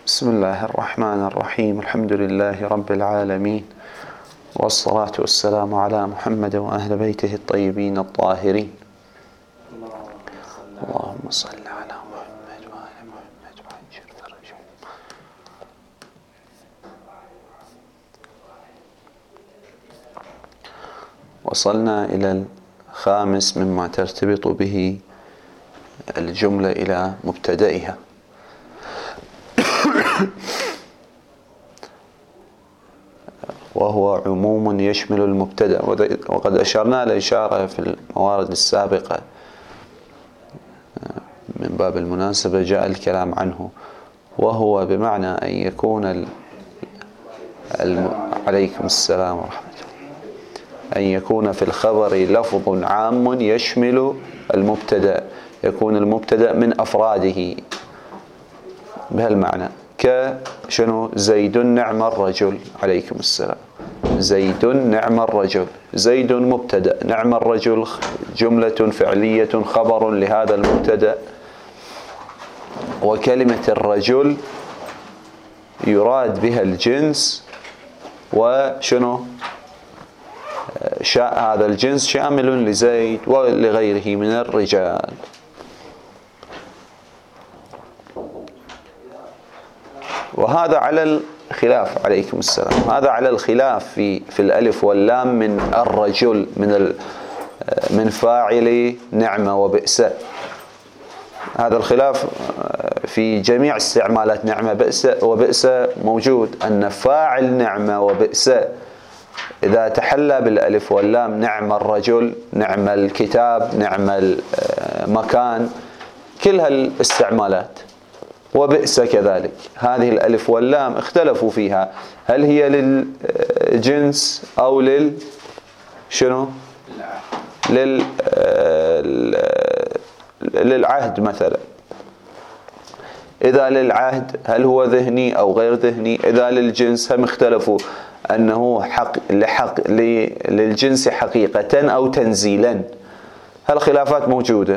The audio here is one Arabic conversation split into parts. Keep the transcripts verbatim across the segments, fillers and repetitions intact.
بسم الله الرحمن الرحيم. الحمد لله رب العالمين، والصلاة والسلام على محمد وأهل بيته الطيبين الطاهرين. اللهم صل على محمد وآل محمد وعجل فرجهم. وصلنا إلى الخامس مما ترتبط به الجملة إلى مبتدئها، وهو عموم يشمل المبتدأ، وقد أشرنا لإشارة في الموارد السابقة من باب المناسبة جاء الكلام عنه، وهو بمعنى أن يكون ال... الم... عليكم السلام ورحمة الله، أن يكون في الخبر لفظ عام يشمل المبتدأ، يكون المبتدأ من أفراده بهالمعنى، كشنو زيد نعم الرجل، عليكم السلام، زيد نعم الرجل، زيد مبتدأ، نعم الرجل جملة فعلية خبر لهذا المبتدأ. وكلمة الرجل يراد بها الجنس، وشنو شاء هذا الجنس شامل لزيد ولغيره من الرجال. وهذا على الخلاف، عليكم السلام، هذا على الخلاف في في الألف واللام من الرجل، من من فاعل نعمة وبئس. هذا الخلاف في جميع استعمالات نعمة بئس وبئس موجود، أن فاعل نعمة وبئس إذا تحلى بالألف واللام، نعم الرجل، نعم الكتاب، نعم المكان، كل هالاستعمالات، وبئس كذلك. هذه الألف واللام اختلفوا فيها، هل هي للجنس أو لل شنو لل للعهد مثلا. إذا للعهد هل هو ذهني أو غير ذهني؟ إذا للجنس هم اختلفوا أنه حق لحق للجنس حقيقة أو تنزيلا. هالخلافات موجودة،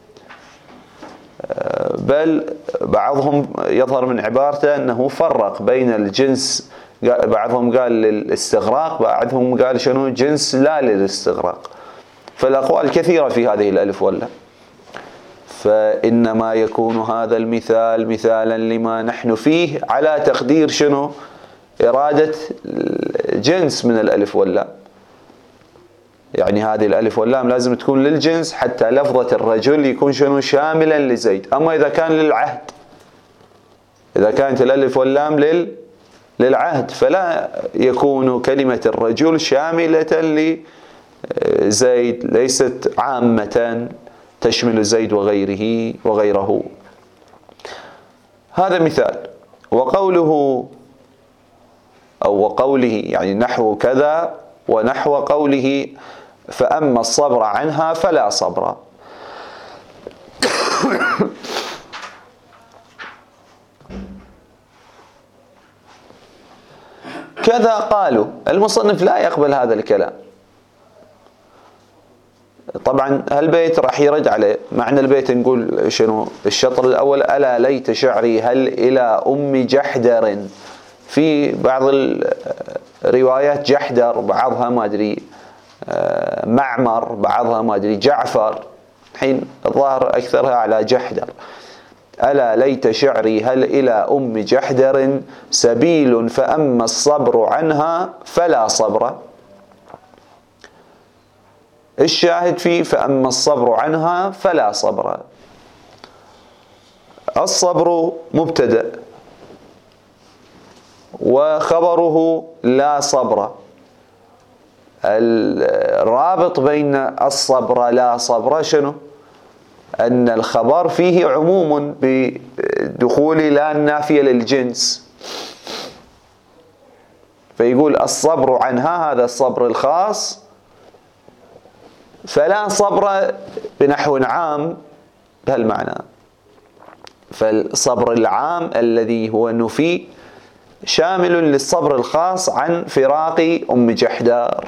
بل بعضهم يظهر من عبارته أنه فرق بين الجنس، بعضهم قال للاستغراق، بعضهم قال شنو جنس لا للاستغراق. فالأقوال كثيرة في هذه الألف واللام، فإنما يكون هذا المثال مثالا لما نحن فيه على تقدير شنو إرادة جنس من الألف واللام. يعني هذه الألف واللام لازم تكون للجنس حتى لفظة الرجل يكون شنو شاملا لزيد. أما إذا كان للعهد، إذا كانت الألف واللام لل للعهد فلا يكون كلمة الرجل شاملة لزيد، ليست عامة تشمل زيد وغيره وغيره. هذا مثال. وقوله أو وقوله يعني نحو كذا، ونحو قوله فأما الصبر عنها فلا صبر. كذا قالوا. المصنف لا يقبل هذا الكلام. طبعا هالبيت راح يرد عليه. معنى البيت نقول شنو الشطر الأول: ألا ليت شعري هل إلى أم جحدر. في بعض الروايات جحدر، بعضها ما أدري معمر، بعضها ما أدري جعفر، الحين الظاهر أكثرها على جحدر. ألا ليت شعري هل إلى أم جحدر سبيل فأما الصبر عنها فلا صبر. الشاهد فيه فأما الصبر عنها فلا صبر. الصبر مبتدأ، وخبره لا صبر. الرابط بين الصبر لا صبر شنو؟ أن الخبر فيه عموم بدخول لا النافية للجنس، فيقول الصبر عنها، هذا الصبر الخاص، فلا صبر بنحو عام بهالمعنى. فالصبر العام الذي هو نفي شامل للصبر الخاص عن فراق أم جحدار.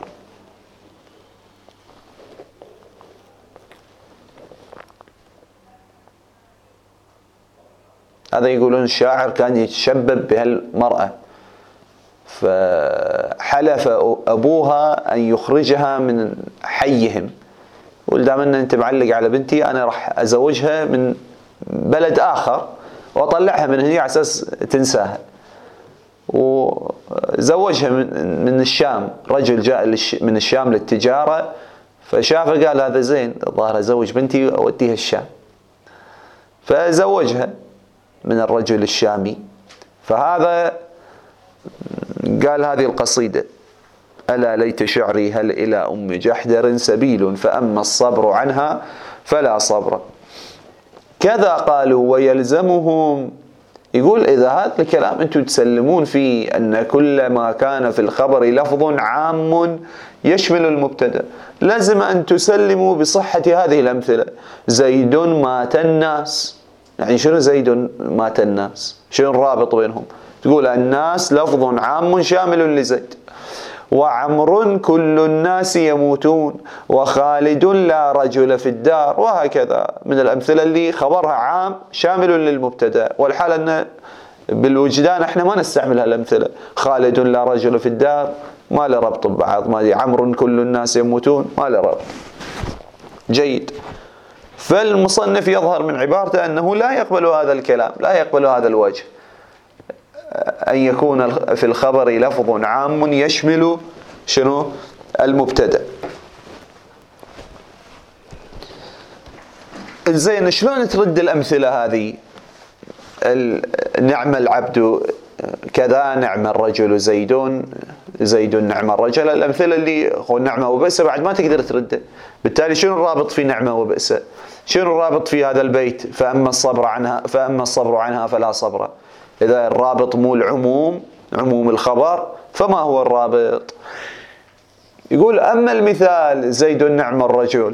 هذا يقولون الشاعر كان يتشبب بهالمرأة، فحلف أبوها أن يخرجها من حيهم، يقول دام أن أنت معلق على بنتي أنا راح أزوجها من بلد آخر وأطلعها من هنا على أساس تنساها. وزوجها من من الشام، رجل جاء من الشام للتجارة فشافه قال هذا زين، الظاهر أزوج بنتي وأوديها الشام، فزوجها من الرجل الشامي. فهذا قال هذه القصيدة: ألا ليت شعري هل إلى أم جحدر سبيل، فأما الصبر عنها فلا صبر. كذا قالوا ويلزمهم، يقول إذا هذا الكلام أنتم تسلمون فيه أن كل ما كان في الخبر لفظ عام يشمل المبتدأ، لازم أن تسلموا بصحة هذه الأمثلة. زيد مات الناس، يعني شنو زيد مات الناس؟ شنو الرابط بينهم؟ تقول الناس لفظ عام شامل لزيد. وعمر كل الناس يموتون، وخالد لا رجل في الدار، وهكذا من الأمثلة اللي خبرها عام شامل للمبتدأ. والحال أن بالوجدان احنا ما نستعمل هالأمثلة، خالد لا رجل في الدار ما له ربط ببعض، ما دي عمر كل الناس يموتون ما له ربط. جيد. فالمصنف يظهر من عبارته أنه لا يقبل هذا الكلام، لا يقبل هذا الوجه، أن يكون في الخبر لفظ عام يشمل شنو؟ المبتدأ. زين، شلون ترد الأمثلة هذه؟ نعم العبد كذا، نعم الرجل زيد، زيد نعم الرجل، الأمثلة اللي هو نعمة وبئس بعد ما تقدر ترده. بالتالي شنو الرابط في نعمة وبئس؟ شنو الرابط في هذا البيت؟ فأما الصبر عنها فأما الصبر عنها فلا صبر. إذا الرابط مو العموم، عموم الخبر، فما هو الرابط؟ يقول أما المثال زيد نعم الرجل،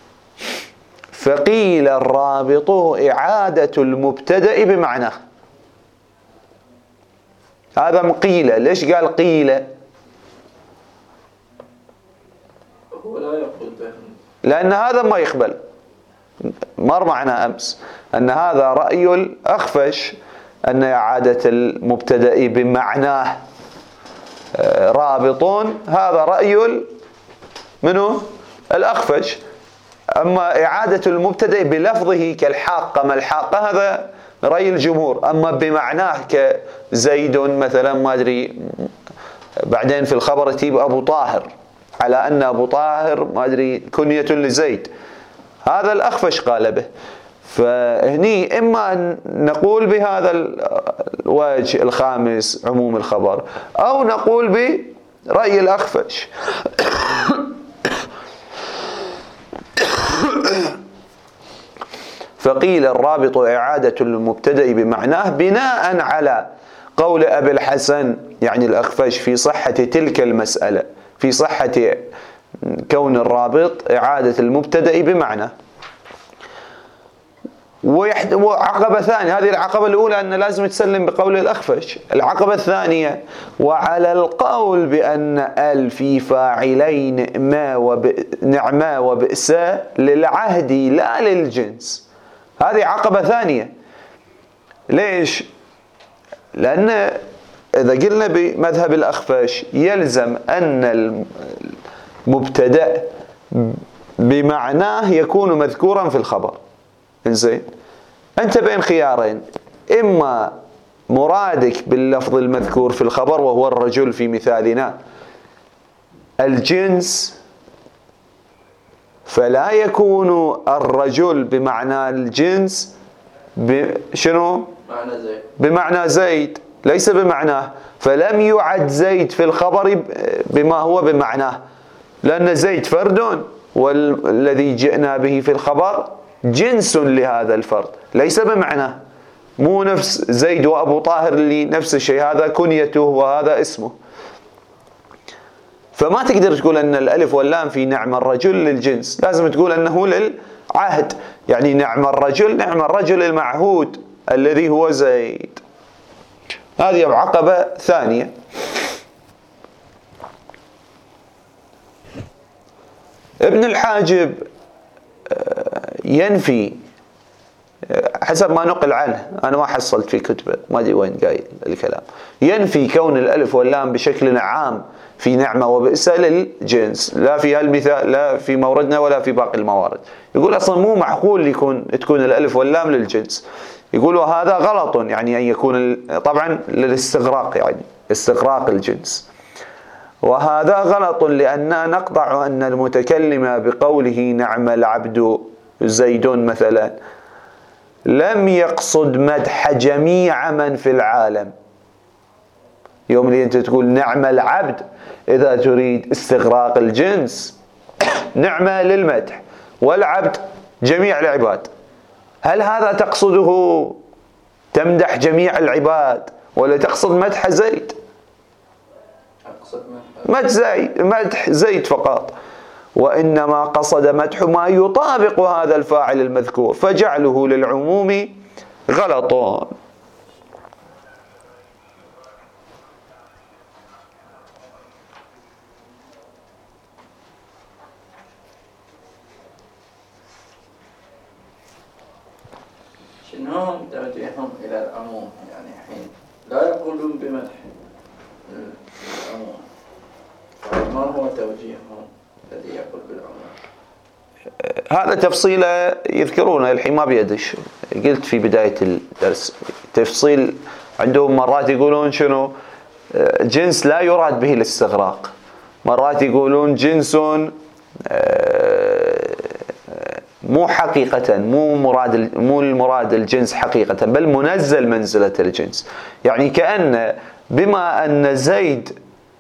فقيل الرابط إعادة المبتدأ بمعناه. هذا قيل. ليش قال قيل؟ هو لا يقبل به، لأن هذا ما يقبل. مر معنا أمس أن هذا رأي الأخفش، أن إعادة المبتدأ بمعناه رابطون، هذا رأي منه الأخفش. أما إعادة المبتدأ بلفظه كالحاقة ما الحاقة هذا رأي الجمهور. أما بمعناه كزيد مثلا ما أدري، بعدين في الخبر تجيب أبو طاهر على أن أبو طاهر ما أدري كنية لزيد، هذا الأخفش قال به. فهني إما أن نقول بهذا الوجه الخامس عموم الخبر، أو نقول برأي الأخفش. فقيل الرابط إعادة المبتدأ بمعناه بناء على قول أبي الحسن يعني الأخفش في صحة تلك المسألة، في صحة كون الرابط إعادة المبتدأ بمعناه. وعقبة ثانية، هذه العقبة الأولى أن لازم تسلم بقول الأخفش. العقبة الثانية: وعلى القول بأن ال في فاعلين ما ونعما وبئسا للعهد لا للجنس. هذه عقبة ثانية. ليش؟ لأن إذا قلنا بمذهب الأخفش يلزم أن المبتدأ بمعناه يكون مذكورا في الخبر. إنزين، أنت بين خيارين: إما مرادك باللفظ المذكور في الخبر وهو الرجل في مثالنا الجنس، فلا يكون الرجل بمعنى الجنس بشنو؟ معنى زيد. بمعنى زيد، ليس بمعناه. فلم يعد زيد في الخبر بما هو بمعناه، لأن زيد فرد، والذي جئنا به في الخبر جنس لهذا الفرد ليس بمعناه. مو نفس زيد وأبو طاهر اللي نفس الشيء، هذا كنيته وهذا اسمه. فما تقدر تقول أن الألف واللام في نعم الرجل للجنس، لازم تقول أنه للعهد. يعني نعم الرجل، نعم الرجل المعهود الذي هو زيد. هذه عقبة ثانية. ابن الحاجب ينفي حسب ما نقل عنه، أنا ما حصلت في كتبه، ما أدري وين قايل الكلام، ينفي كون الألف واللام بشكل عام في نعمة وبئس للجنس، لا في هالمثال، لا في موردنا ولا في باقي الموارد. يقول أصلا مو معقول يكون تكون الألف واللام للجنس. يقول وهذا غلط، يعني أن يكون طبعا للاستغراق، يعني استغراق الجنس. وهذا غلط لأننا نقطع أن المتكلم بقوله نعم العبد زيد مثلا لم يقصد مدح جميع من في العالم. يوم اللي أنت تقول نعم العبد، إذا تريد استغراق الجنس نعمة للمدح، والعبد جميع العباد. هل هذا تقصده تمدح جميع العباد ولا تقصد مدح زيد؟ مدح زيد، مدح زيد فقط. وإنما قصد مدح ما يطابق هذا الفاعل المذكور، فجعله للعموم غلط. شنهم توجيههم إلى العموم؟ يعني حين لا يقولون بمدح العموم، ما هو توجيههم الذي يقول بالعموم؟ هذا تفصيله يذكرونه الحين ما بيدش. قلت في بداية الدرس تفصيل عندهم، مرات يقولون شنو جنس لا يراد به الاستغراق، مرات يقولون جنس مو حقيقة، مو مراد، مو المراد الجنس حقيقة، بل منزل منزلة الجنس. يعني كأن بما أن زيد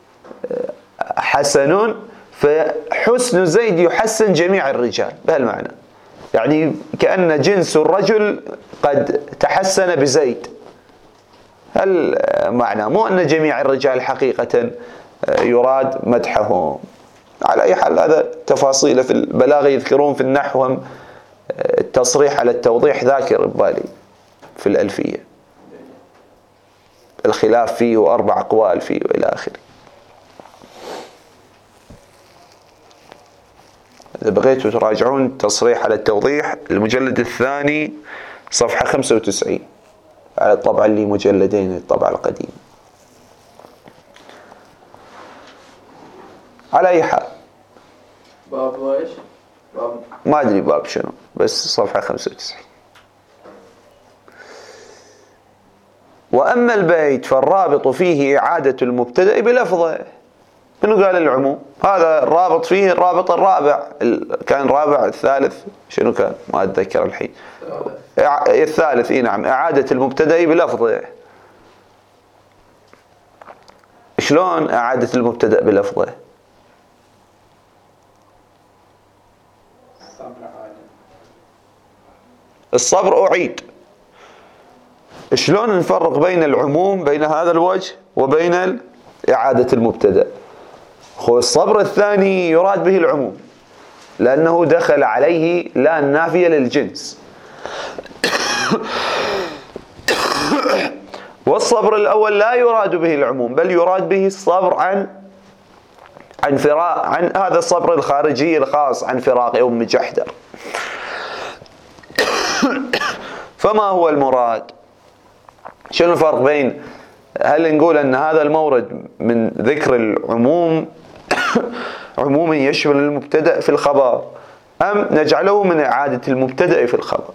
حسن فحسن زيد يحسن جميع الرجال، بهالمعنى. يعني كأن جنس الرجل قد تحسن بزيد، هل معنى مو أن جميع الرجال حقيقة يراد مدحهم. على أي حال هذا تفاصيل في البلاغة يذكرون في النحو، التصريح على التوضيح ذاكر ببالي في الألفية، الخلاف فيه وأربع أقوال فيه وإلى آخره. إذا بغيتوا تراجعون تصريح على التوضيح المجلد الثاني صفحة خمسة وتسعين على الطبعة اللي مجلدين، الطبعة القديمة. على أي حال باب وإيش؟ باب ما أدري باب شنو، بس صفحة خمسة وتسعين. وأما البيت فالرابط فيه إعادة المبتدأ بلفظه. منو قال العموم؟ هذا الرابط فيه الرابط الرابع، كان رابع الثالث شنو كان؟ ما أتذكر الحين. الثالث إيه نعم، إعادة المبتدأ بلفظه. شلون إعادة المبتدأ بلفظه؟ الصبر أعيد. شلون نفرق بين العموم بين هذا الوجه وبين إعادة المبتدأ؟ هو الصبر الثاني يراد به العموم لأنه دخل عليه لا النافية للجنس. والصبر الأول لا يراد به العموم، بل يراد به الصبر عن عن فراق، عن هذا الصبر الخارجي الخاص عن فراق أم جحدر. فما هو المراد؟ شنو الفرق بين، هل نقول أن هذا المورد من ذكر العموم عموما يشمل المبتدأ في الخبر، أم نجعله من إعادة المبتدأ في الخبر؟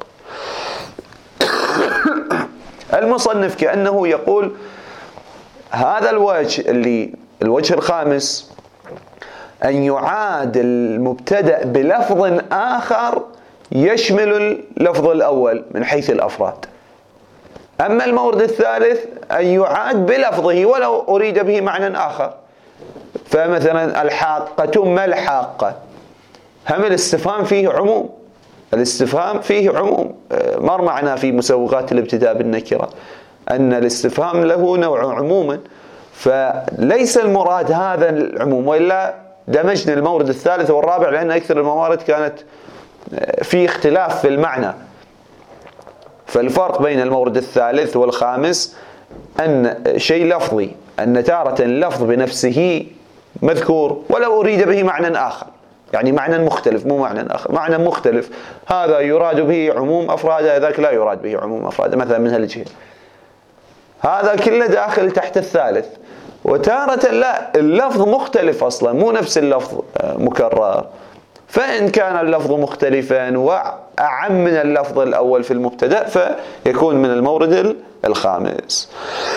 المصنف كأنه يقول هذا الوجه اللي الوجه الخامس أن يعاد المبتدأ بلفظ آخر يشمل اللفظ الأول من حيث الأفراد. أما المورد الثالث أن يعاد بلفظه ولو أريد به معنى آخر. فمثلا الحاقة ما الحاقة؟ هم الاستفهام فيه عموم، الاستفهام فيه عموم. مر معنا في مسوغات الابتداء بالنكرة أن الاستفهام له نوع عموما، فليس المراد هذا العموم، وإلا دمجنا المورد الثالث والرابع لأن أكثر الموارد كانت في اختلاف في المعنى. فالفرق بين المورد الثالث والخامس أن شيء لفظي، أن تارة اللفظ بنفسه مذكور ولو أريد به معنى آخر، يعني معنى مختلف مو معنى آخر، معنى مختلف، هذا يراد به عموم أفراده، ذاك لا يراد به عموم أفراده، مثلا من هالجهة. هذا كله داخل تحت الثالث. وتارة لا، اللفظ مختلف أصلا، مو نفس اللفظ مكرر، فإن كان اللفظ مختلفا وأعم من اللفظ الأول في المبتدأ فيكون من المورد الخامس.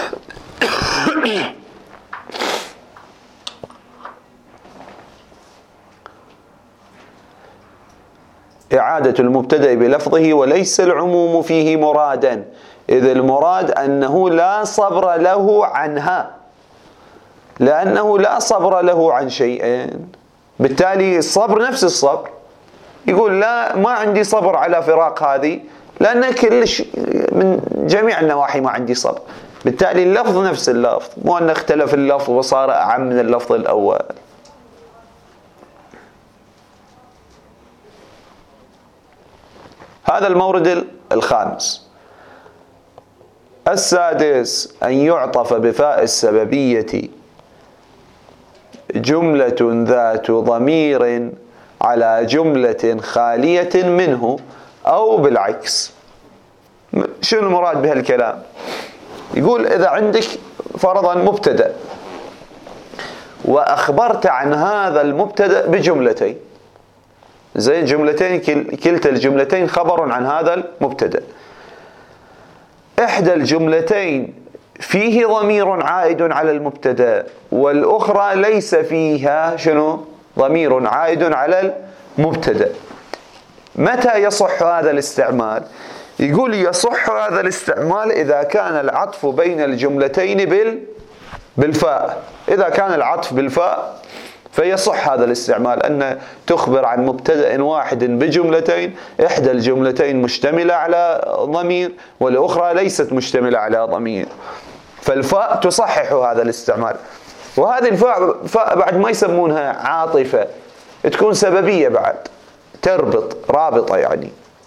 إعادة المبتدأ بلفظه وليس العموم فيه مرادا، إذ المراد أنه لا صبر له عنها، لأنه لا صبر له عن شيئين، بالتالي الصبر نفس الصبر. يقول لا، ما عندي صبر على فراق هذه، لأن كلش من جميع النواحي ما عندي صبر، بالتالي اللفظ نفس اللفظ، مو أن اختلف اللفظ وصار أعم من اللفظ الأول. هذا المورد الخامس. السادس أن يعطف بفاء السببية جملة ذات ضمير على جملة خالية منه أو بالعكس. شنو المراد بهالكلام؟ يقول إذا عندك فرضا مبتدأ وأخبرت عن هذا المبتدأ بجملتين، زي جملتين كلتا الجملتين خبر عن هذا المبتدأ، إحدى الجملتين فيه ضمير عائد على المبتدأ والأخرى ليس فيها شنو؟ ضمير عائد على المبتدأ. متى يصح هذا الاستعمال؟ يقول يصح هذا الاستعمال إذا كان العطف بين الجملتين بال بالفاء. إذا كان العطف بالفاء فيصح هذا الاستعمال، أن تخبر عن مبتدأ واحد بجملتين، إحدى الجملتين مشتملة على ضمير والأخرى ليست مشتملة على ضمير، فالفاء تصحح هذا الاستعمال. وهذه الفاء فاء بعد ما يسمونها عاطفة، تكون سببية بعد، تربط، رابطة يعني.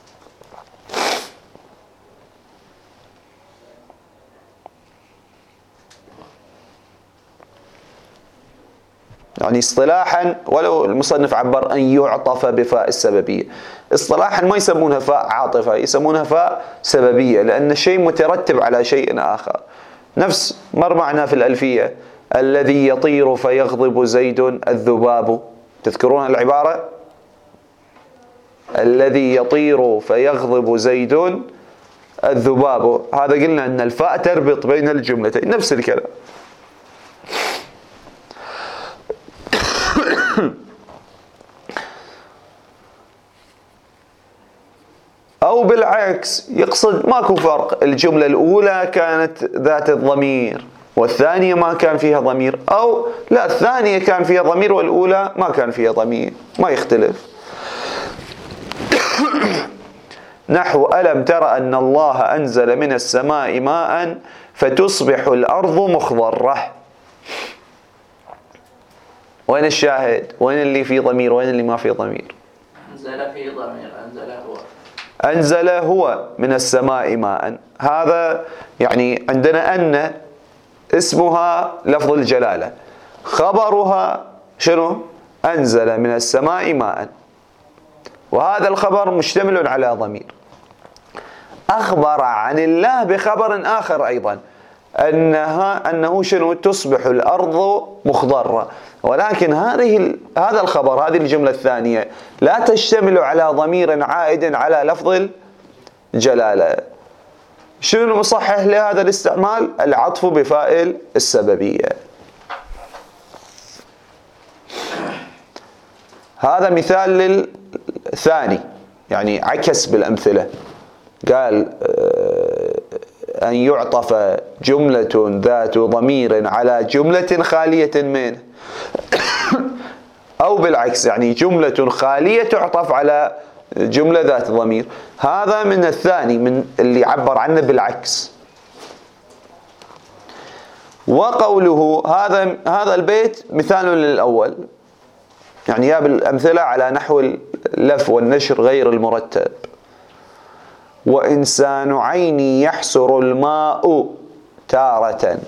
يعني اصطلاحا، ولو المصنف عبر أن يعطف بفاء السببية، اصطلاحا ما يسمونها فاء عاطفة، يسمونها فاء سببية، لأن الشيء مترتب على شيء آخر. نفس مر معنا في الألفية: الذي يطير فيغضب زيد الذباب. تذكرون العبارة؟ الذي يطير فيغضب زيد الذباب، هذا قلنا أن الفاء تربط بين الجملتين، نفس الكلام. أو بالعكس، يقصد ماكو فرق، الجملة الأولى كانت ذات الضمير والثانية ما كان فيها ضمير، أو لا، الثانية كان فيها ضمير والأولى ما كان فيها ضمير، ما يختلف. نحو: ألم تر أن الله أنزل من السماء ماء فتصبح الأرض مخضرة. وين الشاهد؟ وين اللي فيه ضمير وين اللي ما فيه ضمير؟ أنزل فيه ضمير، أنزل هو أنزل هو من السماء ماء، هذا يعني عندنا أن اسمها لفظ الجلالة، خبرها شنو؟ أنزل من السماء ماء، وهذا الخبر مشتمل على ضمير. أخبر عن الله بخبر آخر أيضا، أنها أنه شنو؟ تصبح الأرض مخضرة، ولكن هذه هذا الخبر، هذه الجملة الثانية لا تشتمل على ضمير عائد على لفظ الجلالة. شنو المصحح لهذا الاستعمال؟ العطف بفاء السببية. هذا مثال للثاني، يعني عكس بالأمثلة، قال أن يعطف جملة ذات ضمير على جملة خالية منه، أو بالعكس، يعني جملة خالية تعطف على جملة ذات ضمير. هذا من الثاني، من اللي عبر عنه بالعكس. وقوله هذا هذا البيت مثال للأول، يعني يا بالأمثلة على نحو اللف والنشر غير المرتب. وإنسان عيني يحسر الماء تارة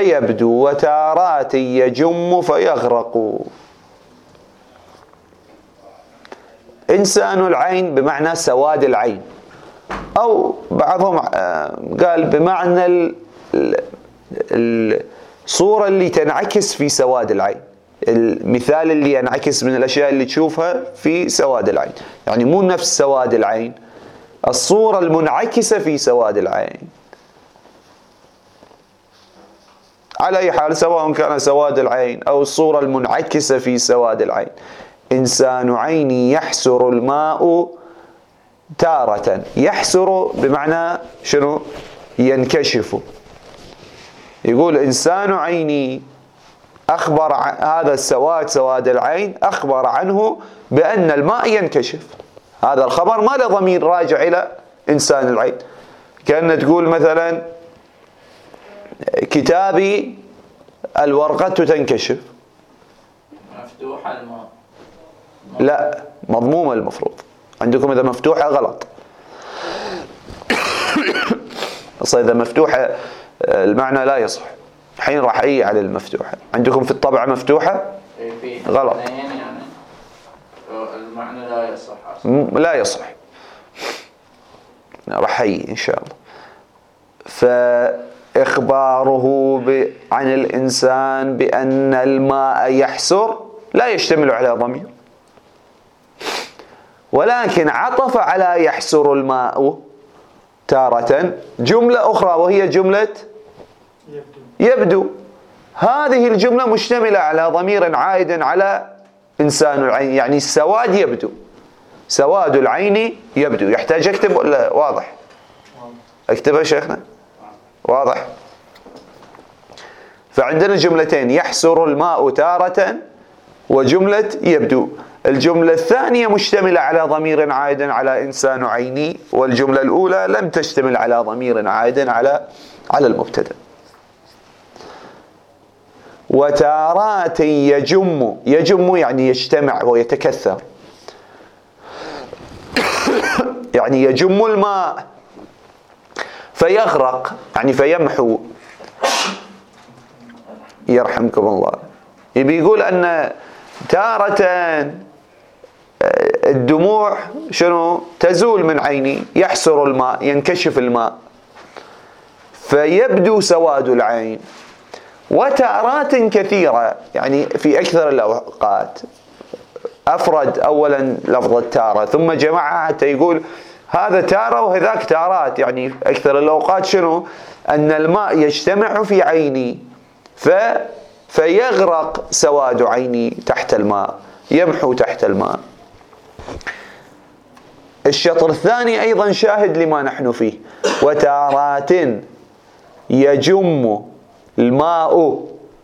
فيبدو وتارات يجم فيغرق. إنسان العين بمعنى سواد العين، أو بعضهم قال بمعنى الصورة اللي تنعكس في سواد العين، المثال اللي ينعكس من الأشياء اللي تشوفها في سواد العين، يعني مو نفس سواد العين، الصورة المنعكسة في سواد العين. على أي حال سواء كان سواد العين أو الصورة المنعكسة في سواد العين. إنسان عيني يحسر الماء تارة. يحسر بمعنى شنو؟ ينكشف. يقول إنسان عيني أخبر عن هذا السواد، سواد العين، أخبر عنه بأن الماء ينكشف. هذا الخبر ما له ضمير راجع إلى إنسان العين. كأن تقول مثلا كتابي الورقة تنكشف. مفتوحة الماء. لا، مضمومة المفروض. عندكم إذا مفتوحة غلط. أصلا إذا مفتوحة المعنى لا يصح. الحين راح أي على المفتوحة. عندكم في الطبعة مفتوحة غلط، يعني المعنى لا يصح أصلا. لا يصح. راح أي إن شاء الله. فإخباره عن الإنسان بأن الماء يحسر لا يشتمل على ضمير، ولكن عطف على يحسر الماء تارة جملة أخرى وهي جملة يبدو. يبدو. هذه الجملة مشتملة على ضمير عائد على إنسان العين، يعني السواد يبدو. سواد العين يبدو. يحتاج أكتب ولا واضح؟ أكتبها شيخنا؟ واضح؟ فعندنا جملتين: يحسر الماء تارة وجملة يبدو. الجملة الثانية مشتملة على ضمير عائد على إنسان عيني، والجملة الأولى لم تشتمل على ضمير عائد على على المبتدأ. وتارات يجم. يجم يعني يجتمع ويتكثر. يعني يجم الماء فيغرق، يعني فيمحو. يرحمكم الله. يبي يقول أن تارة الدموع شنو؟ تزول من عيني. يحسر الماء، ينكشف الماء، فيبدو سواد العين. وتارات كثيرة، يعني في أكثر الأوقات. أفرد أولا لفظ تارة ثم جمعها حتى يقول هذا تارة وهذاك تارات، يعني أكثر الأوقات شنو؟ أن الماء يجتمع في عيني ف فيغرق سواد عيني تحت الماء، يمحو تحت الماء. الشطر الثاني أيضا شاهد لما نحن فيه. وتارات يجم الماء،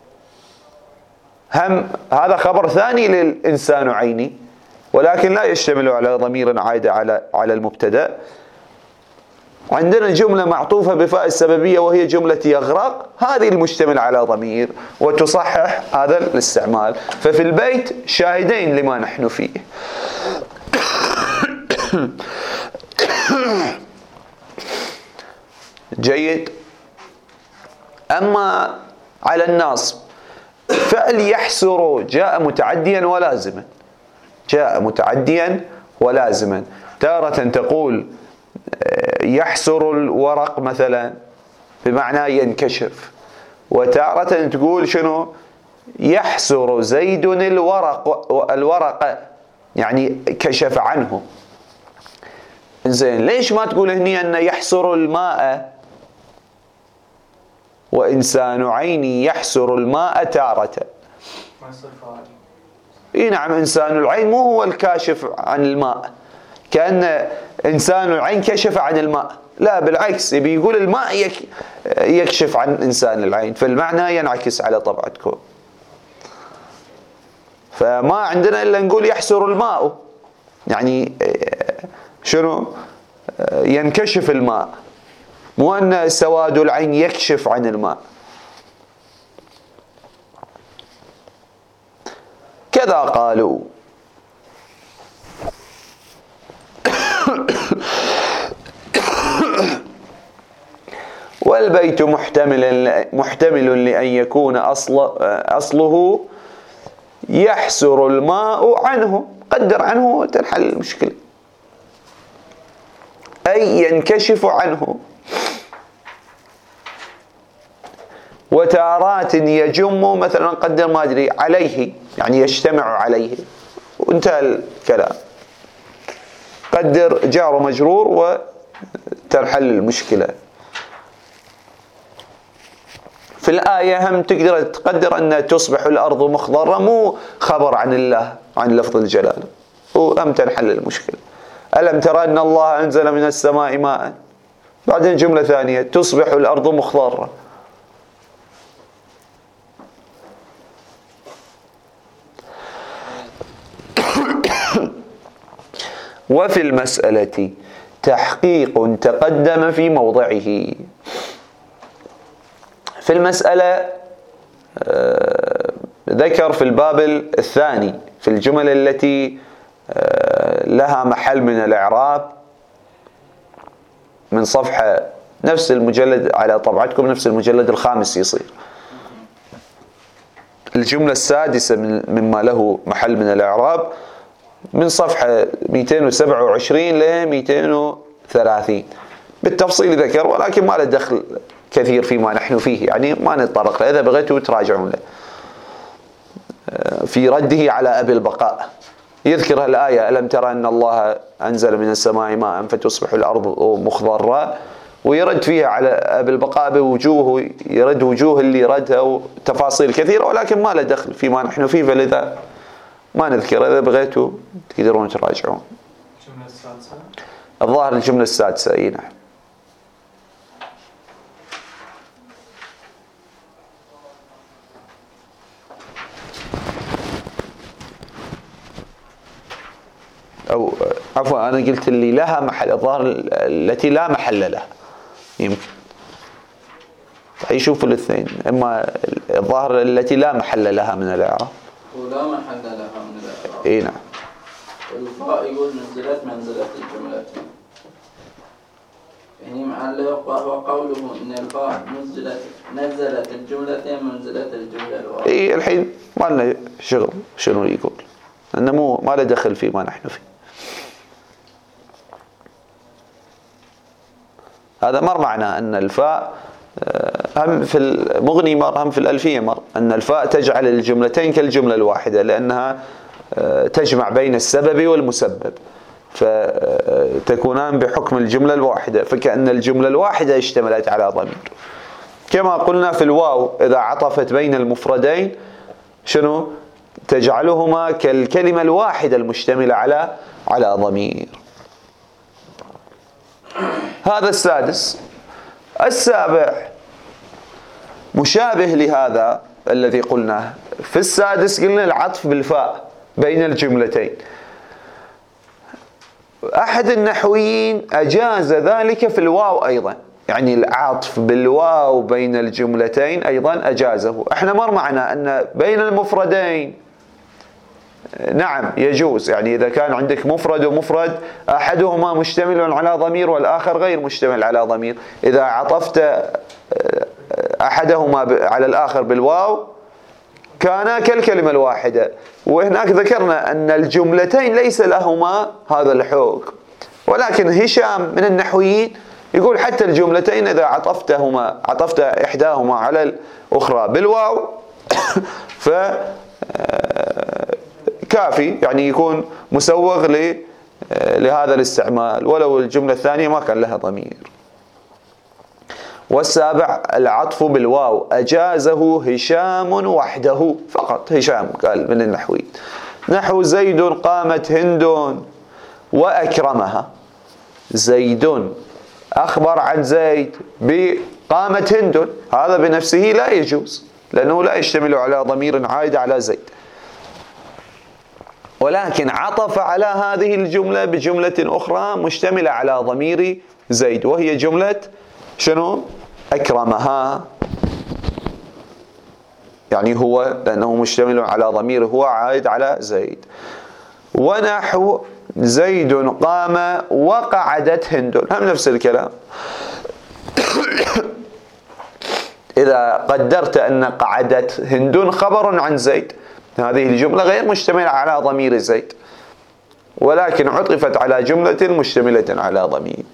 هم هذا خبر ثاني للإنسان عيني، ولكن لا يشتمل على ضمير عائد على على المبتدأ. عندنا جملة معطوفة بفاء السببية وهي جملة يغرق، هذه المشتمل على ضمير وتصحح هذا الاستعمال. ففي البيت شاهدين لما نحن فيه. جيد. أما على الناصب فعل يحسر جاء متعديا ولازما. جاء متعديا ولازما. تارة تقول يحسر الورق مثلا بمعنى ينكشف، وتارة تقول شنو؟ يحسر زيد الورق الورقة، يعني كشف عنه. زين، ليش ما تقول هني أن يحسر الماء وإنسان عيني يحسر الماء تارة؟ اي نعم، إنسان العين مو هو الكاشف عن الماء، كأن إنسان العين كشف عن الماء. لا، بالعكس، يبي يقول الماء يك يكشف عن إنسان العين، فالمعنى ينعكس على طبعتكم. فما عندنا إلا نقول يحسر الماء، يعني شنو؟ ينكشف الماء، مو أن سواد العين يكشف عن الماء. كذا قالوا. والبيت محتمل محتمل لأن يكون أصل أصله يحسر الماء عنه. قدر عنه تنحل المشكلة. أي ينكشف عنه. وتارات يجم مثلا قدر ما أدري عليه، يعني يجتمع عليه، وانتهى الكلام. قدر جار ومجرور وتنحل المشكلة. في الآية هم تقدر تقدر أن تصبح الأرض مخضرة مو خبر عن الله، عن لفظ الجلالة، وهم تنحل المشكلة. ألم ترى أن الله أنزل من السماء ماء، بعدين جملة ثانية تصبح الأرض مخضرة. وفي المسألة تحقيق تقدم في موضعه. في المسألة ذكر في الباب الثاني في الجمل التي لها محل من الإعراب من صفحة نفس المجلد على طبعتكم، نفس المجلد الخامس يصير الجملة السادسة مما له محل من الإعراب من صفحة مئتين وسبعة وعشرين ل مئتين وثلاثين بالتفصيل ذكر، ولكن ما له دخل كثير فيما نحن فيه، يعني ما نتطرق له. إذا بغيتوا تراجعون له في رده على أبي البقاء يذكر الآية ألم ترى أن الله أنزل من السماء ماء فتصبح الأرض مخضرة، ويرد فيها على أبي البقاء بوجوه، يرد وجوه اللي ردها وتفاصيل كثيرة، ولكن ما له دخل فيما نحن فيه، فلذا ما نذكر. إذا بغيتوا تقدرون تراجعون. الجملة السادسة الظاهر الجملة السادسة. أي نعم. أو عفوا أنا قلت اللي لها محل، الظاهر التي لا محل لها يمكن يشوفوا الاثنين. إما الظاهر التي لا محل لها من الإعراب، ولا محل لها من الإعراب. اي نعم. والفاء يقول نزلت منزلة الجملة، يعني معلق، وهو قوله إن الفاء نزلت نزلت الجملة منزلة الجملة الواحدة. اي الحين ما لنا شغل شنو يقول، لأنه مو ما له دخل فيه ما نحن فيه. هذا مر معنا أن الفاء هم في المغني مر، هم في الألفية مر، أن الفاء تجعل الجملتين كالجملة الواحدة، لأنها تجمع بين السبب والمسبب، فتكونان بحكم الجملة الواحدة، فكأن الجملة الواحدة اشتملت على ضمير. كما قلنا في الواو إذا عطفت بين المفردين شنو تجعلهما كالكلمة الواحدة المشتملة على على ضمير. هذا السادس. السابع مشابه لهذا الذي قلناه. في السادس قلنا العطف بالفاء بين الجملتين. أحد النحويين أجاز ذلك في الواو أيضا، يعني العطف بالواو بين الجملتين أيضا أجازه. احنا مر معنا أن بين المفردين نعم يجوز، يعني إذا كان عندك مفرد ومفرد أحدهما مشتمل على ضمير والآخر غير مشتمل على ضمير، إذا عطفت أحدهما على الآخر بالواو كان كالكلمة الواحدة. وهناك ذكرنا أن الجملتين ليس لهما هذا الحكم، ولكن هشام من النحويين يقول حتى الجملتين إذا عطفتهما عطفت إحداهما على الأخرى بالواو ف كافي، يعني يكون مسوغ لهذا الاستعمال ولو الجملة الثانية ما كان لها ضمير. والسابع العطف بالواو أجازه هشام وحده فقط. هشام قال من النحوي نحو زيد قامت هند وأكرمها. زيد أخبر عن زيد بقامت هند، هذا بنفسه لا يجوز لأنه لا يشتمل على ضمير عائد على زيد، ولكن عطف على هذه الجملة بجملة أخرى مشتملة على ضمير زيد، وهي جملة شنو؟ أكرمها، يعني هو لأنه مشتمل على ضمير هو عائد على زيد. ونحو زيد قام وقعدت هند، هم نفس الكلام. إذا قدرت أن قعدت هند خبر عن زيد، هذه الجملة غير مشتملة على ضمير زيد، ولكن عطفت على جملة مشتملة على ضمير.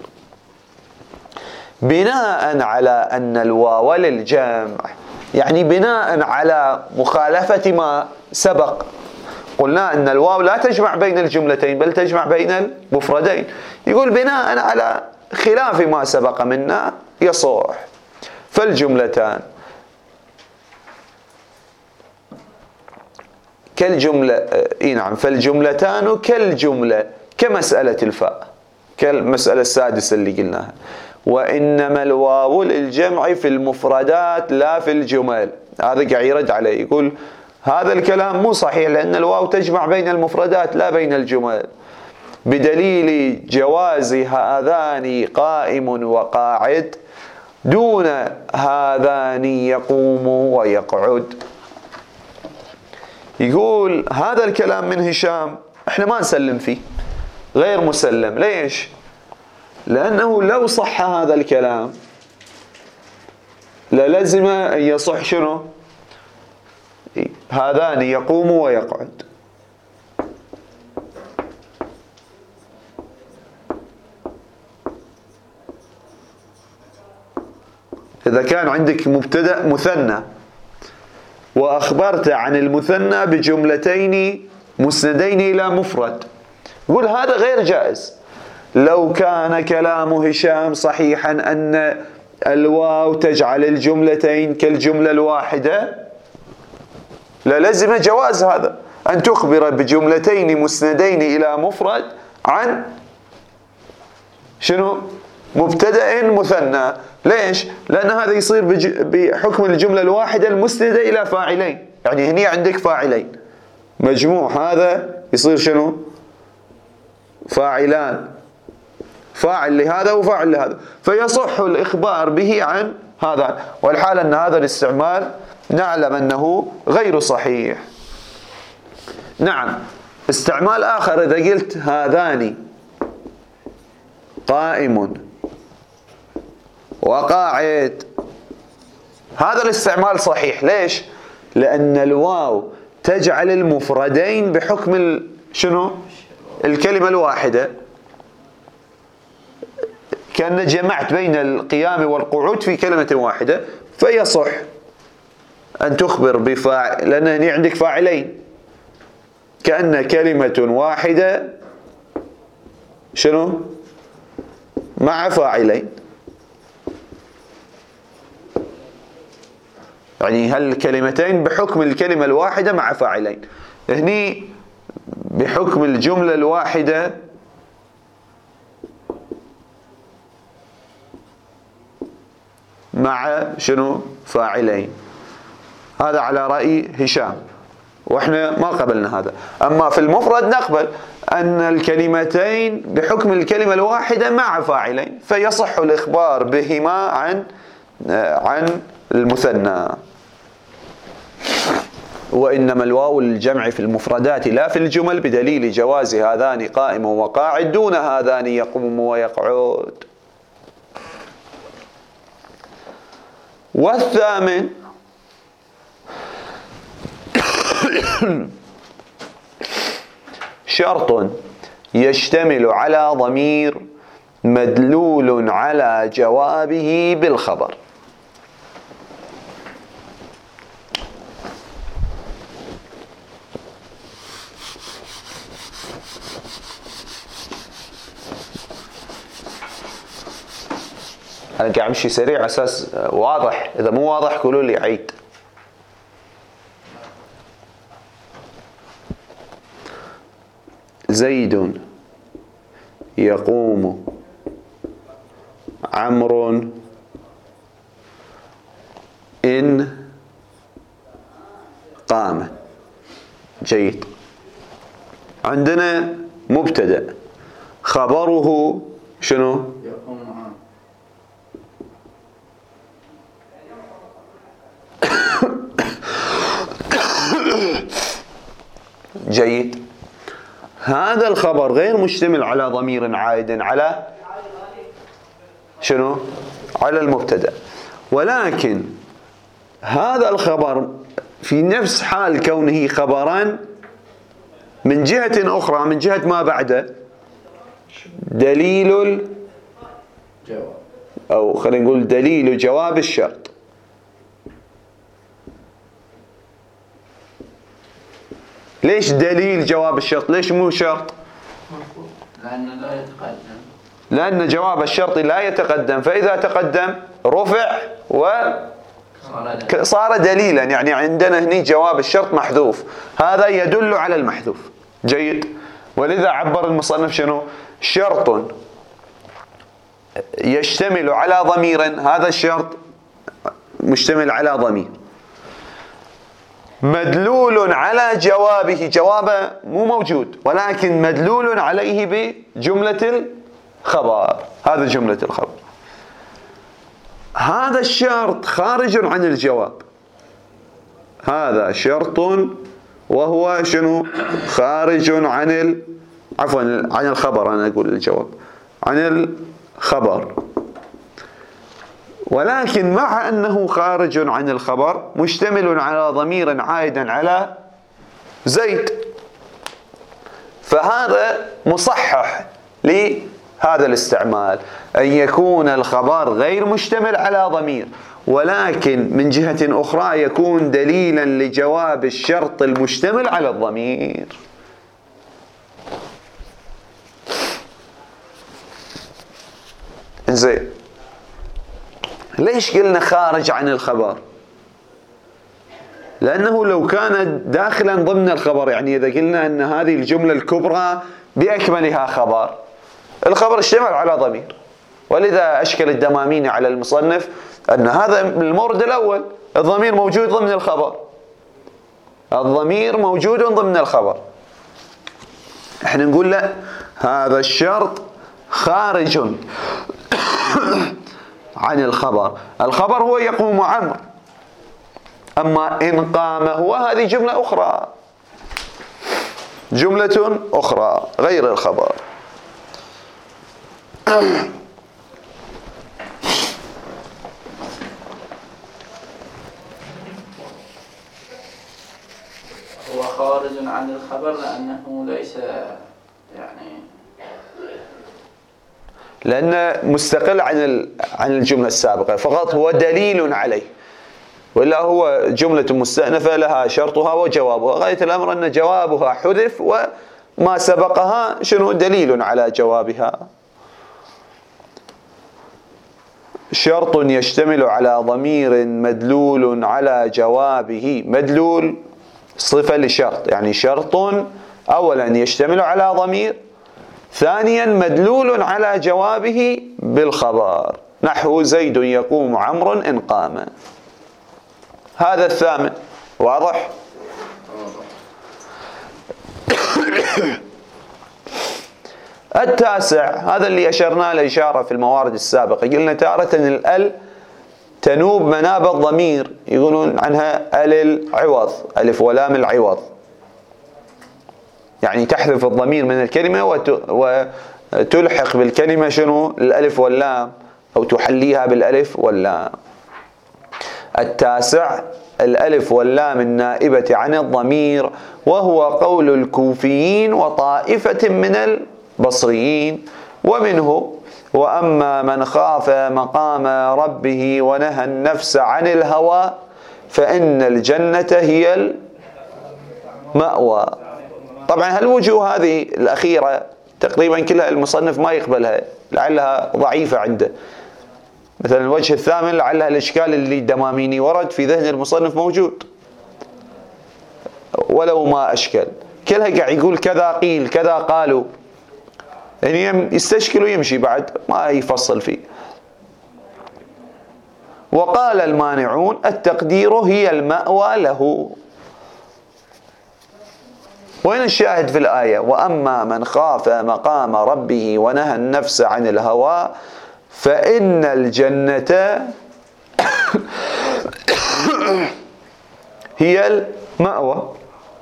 بناء على أن الواو للجمع، يعني بناء على مخالفة ما سبق، قلنا أن الواو لا تجمع بين الجملتين بل تجمع بين المفردين. يقول بناء على خلاف ما سبق منا يصح. فالجملتان كالجملة، اي نعم، فالجملتان كالجملة كمسألة الفاء، كالمسألة السادسة اللي قلناها. وإنما الواو للجمع في المفردات لا في الجمل. هذا قاعد يرد عليه، يقول هذا الكلام مو صحيح لأن الواو تجمع بين المفردات لا بين الجمل، بدليل جواز هذان قائم وقاعد دون هذان يقوم ويقعد. يقول هذا الكلام من هشام احنا ما نسلم فيه، غير مسلم. ليش؟ لأنه لو صح هذا الكلام للزم أن يصح شنو؟ هذان يقوم ويقعد. إذا كان عندك مبتدأ مثنى وأخبرت عن المثنى بجملتين مسندين إلى مفرد، يقول هذا غير جائز. لو كان كلام هشام صحيحا أن الواو تجعل الجملتين كالجملة الواحدة للزم جواز هذا، أن تخبر بجملتين مسندين إلى مفرد عن شنو؟ مبتدأ مثنى. ليش؟ لأن هذا يصير بحكم الجملة الواحدة المسندة إلى فاعلين. يعني هني عندك فاعلين، مجموع هذا يصير شنو؟ فاعلان، فاعل لهذا وفاعل لهذا، فيصح الإخبار به عن هذا. والحال أن هذا الاستعمال نعلم أنه غير صحيح. نعم، استعمال آخر إذا قلت هذان قائم وقاعد، هذا الاستعمال صحيح. ليش؟ لأن الواو تجعل المفردين بحكم شنو؟ الكلمة الواحدة، كأن جمعت بين القيام والقعود في كلمة واحدة، فيصح أن تخبر بفاعل، لأن هنا عندك فاعلين، كأن كلمة واحدة شنو؟ مع فاعلين. يعني هالكلمتين بحكم الكلمة الواحدة مع فاعلين، هني بحكم الجملة الواحدة مع شنو؟ فاعلين. هذا على رأي هشام، واحنا ما قبلنا هذا. اما في المفرد نقبل ان الكلمتين بحكم الكلمة الواحدة مع فاعلين، فيصح الاخبار بهما عن عن المثنى. وإنما الواو للجمع في المفردات لا في الجمل بدليل جواز هذان قائم وقاعد دون هذان يقوم ويقعد. والثامن شرط يشتمل على ضمير مدلول على جوابه بالخبر. أنا قاعد أمشي سريع أساس واضح، إذا مو واضح قولوا لي عيد. زيد يقوم عمرو إن قام. جيد. عندنا مبتدأ خبره شنو؟ جيد. هذا الخبر غير مشتمل على ضمير عائد على شنو؟ على المبتدأ، ولكن هذا الخبر في نفس حال كونه خبرا من جهة أخرى من جهة ما بعده دليل جواب، أو خلينا نقول دليل جواب الشرط. ليش دليل جواب الشرط؟ ليش مو شرط؟ لأنه لا يتقدم، لأن جواب الشرط لا يتقدم، فإذا تقدم رفع وصار دليلا، يعني عندنا هنا جواب الشرط محذوف، هذا يدل على المحذوف. جيد. ولذا عبر المصنف شنو؟ شرط يشتمل على ضمير، هذا الشرط مشتمل على ضمير، مدلول على جوابه، جوابه مو موجود ولكن مدلول عليه بجملة الخبر، هذا جملة الخبر. هذا الشرط خارج عن الجواب، هذا شرط وهو شنو؟ خارج عن ال... عفوا عن الخبر، أنا أقول الجواب عن الخبر، ولكن مع أنه خارج عن الخبر مشتمل على ضمير عائدا على زيد، فهذا مصحح لهذا الاستعمال، أن يكون الخبر غير مشتمل على ضمير، ولكن من جهة أخرى يكون دليلا لجواب الشرط المشتمل على الضمير. زين، ليش قلنا خارج عن الخبر؟ لأنه لو كان داخلا ضمن الخبر، يعني إذا قلنا أن هذه الجملة الكبرى بأكملها خبر، الخبر اشتمل على ضمير، ولذا أشكل الدماميني على المصنف أن هذا المورد الأول، الضمير موجود ضمن الخبر، الضمير موجود ضمن الخبر. احنا نقول لا، هذا الشرط خارج عن الخبر، الخبر هو يقوم عمرو، أما إن قام هو هذه جملة أخرى، جملة أخرى غير الخبر. هو خارج عن الخبر لأنه ليس يعني لأنه مستقل عن عن الجملة السابقة، فقط هو دليل عليه، ولا هو جملة مستأنفة لها شرطها وجوابها، غاية الأمر أن جوابها حذف وما سبقها شنو؟ دليل على جوابها. شرط يشتمل على ضمير مدلول على جوابه، مدلول صفة لشرط، يعني شرط أولا يشتمل على ضمير، ثانيا مدلول على جوابه بالخبر، نحو زيد يقوم عمرو إن قام. هذا الثامن، واضح؟ التاسع، هذا اللي أشرنا له إشارة في الموارد السابقة، قلنا تارة الأل تنوب مناب الضمير، يقولون عنها أل العوض، ألف ولام العوض، يعني تحذف الضمير من الكلمة وتلحق بالكلمة شنو؟ الألف واللام، أو تحليها بالألف واللام. التاسع الألف واللام النائبة عن الضمير، وهو قول الكوفيين وطائفة من البصريين، ومنه وأما من خاف مقام ربه ونهى النفس عن الهوى فإن الجنة هي المأوى. طبعا هالوجوه هذه الأخيرة تقريبا كلها المصنف ما يقبلها، لعلها ضعيفة عنده. مثلا الوجه الثامن لعلها الإشكال اللي الدماميني ورد في ذهن المصنف موجود، ولو ما أشكل، كلها قاعد يقول كذا قيل كذا قالوا، يعني يستشكل ويمشي بعد ما يفصل فيه. وقال المانعون التقدير هي المأوى له. وين الشاهد في الآية؟ وأما من خاف مقام ربه ونهى النفس عن الهوى فإن الجنة هي المأوى.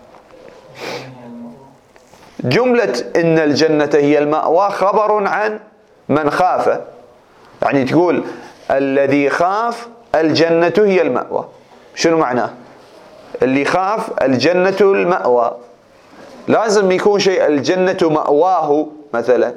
جملة إن الجنة هي المأوى خبر عن من خاف، يعني تقول الذي خاف الجنة هي المأوى، شنو معناه؟ اللي خاف الجنة المأوى، لازم يكون شيء الجنة مأواه مثلا.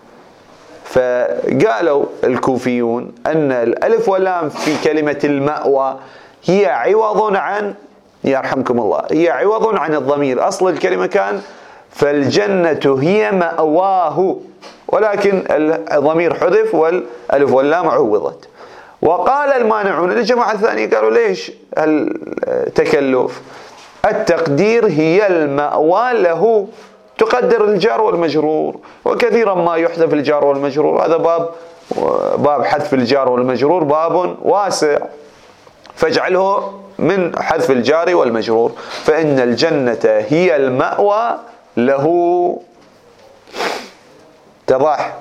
فقالوا الكوفيون أن الألف واللام في كلمة المأوى هي عوض عن، يرحمكم الله، هي عوض عن الضمير. أصل الكلمة كان فالجنة هي مأواه، ولكن الضمير حذف والألف واللام عوضت. وقال المانعون الجماعة الثانية قالوا ليش التكلف؟ التقدير هي المأوى له، تقدر الجار والمجرور، وكثيرا ما يحذف الجار والمجرور. هذا باب باب حذف الجار والمجرور باب واسع، فاجعله من حذف الجار والمجرور. فإن الجنة هي المأوى له. اتضح؟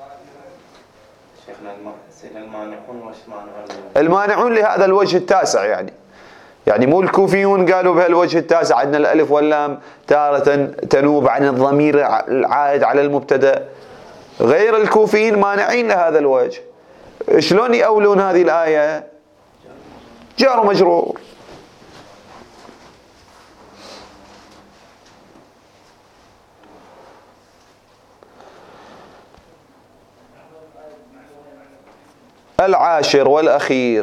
شيخنا المانعون وش معنى؟ المانعون لهذا الوجه التاسع، يعني يعني مو الكوفيون قالوا بهالوجه التاسع أن الألف واللام تارة تنوب عن الضمير العائد على المبتدأ. غير الكوفيين مانعين لهذا الوجه. شلون يأولون هذه الآية؟ جار ومجرور. العاشر والأخير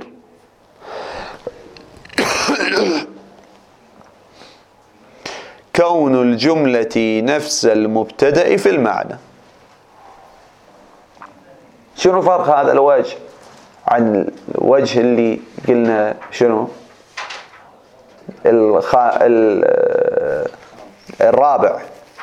كون الجملة نفس المبتدأ في المعنى. شنو فرق هذا الوجه عن الوجه اللي قلنا شنو؟ الخا... الرابع.